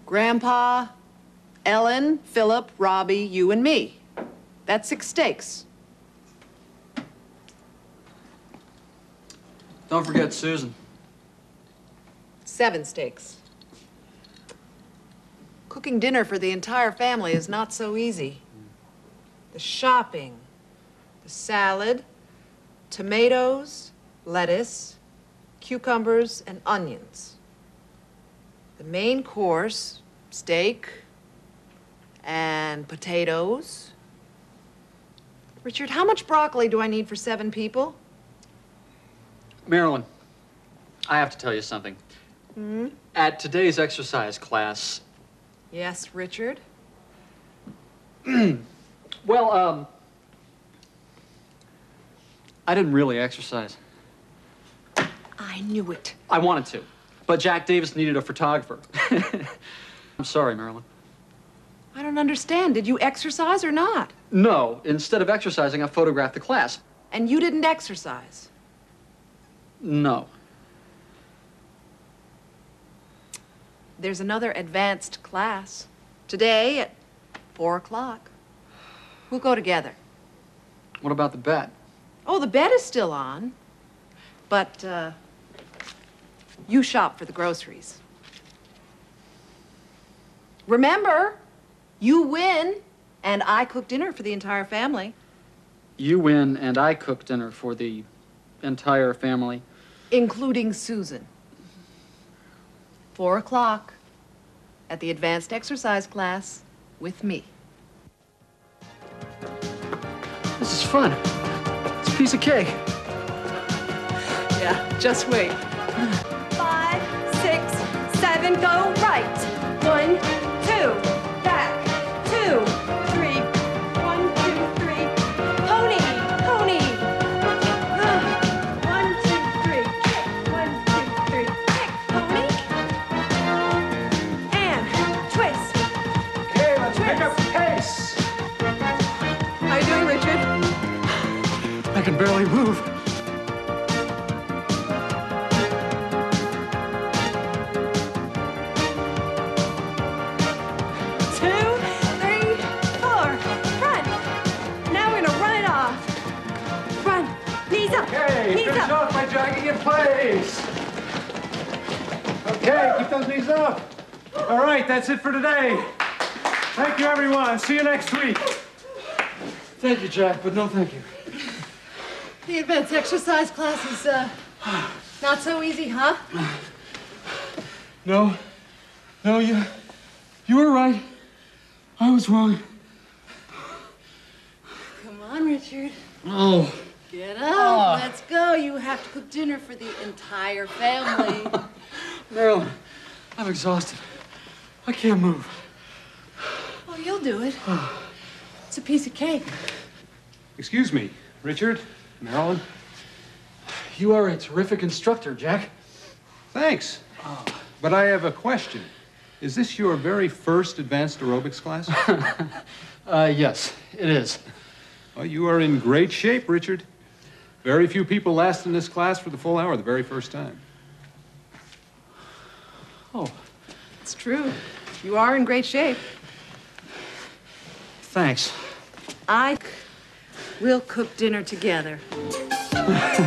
Grandpa, Ellen, Philip, Robbie, you, and me. That's 6 steaks. Don't forget Susan. 7 steaks. Cooking dinner for the entire family is not so easy. The shopping, the salad, tomatoes, lettuce, cucumbers, and onions. The main course, steak and potatoes. Richard, how much broccoli do I need for 7 people? Marilyn, I have to tell you something. At today's exercise class... Yes, Richard? Well, I didn't really exercise. I knew it. I wanted to, but Jack Davis needed a photographer. I'm sorry, Marilyn. I don't understand. Did you exercise or not? No, instead of exercising, I photographed the class. And you didn't exercise? No. There's another advanced class today at 4 o'clock. We'll go together. What about the bet? Oh, the bet is still on. But, you shop for the groceries. Remember, you win, and I cook dinner for the entire family. You win, and I cook dinner for the entire family. Including Susan. 4 o'clock at the advanced exercise class with me. This is fun. It's a piece of cake. Yeah, just wait. 5, 6, 7, go right. 1, 2, back. 2, 3. 1, 2, 3. Pony, pony. 1, 2, 3. Kick. 1, 2, 3. Kick, pony. And twist. Okay, let's pick up the pace. How you doing, Richard? I can barely move. Finish off by dragging in place. Okay, keep those knees up. All right, that's it for today. Thank you, everyone. See you next week. Thank you, Jack, but no thank you. The advanced exercise class is, not so easy, huh? No, you were right. I was wrong. Come on, Richard. Oh. Get up, let's go. You have to cook dinner for the entire family. Marilyn, I'm exhausted. I can't move. Oh, you'll do it. It's a piece of cake. Excuse me, Richard, Marilyn. You are a terrific instructor, Jack. Thanks. But I have a question. Is this your very first advanced aerobics class? Yes, it is. Well, you are in great shape, Richard. Very few people last in this class for the full hour the very first time. Oh, It's true. You are in great shape. thanks. We'll cook dinner together.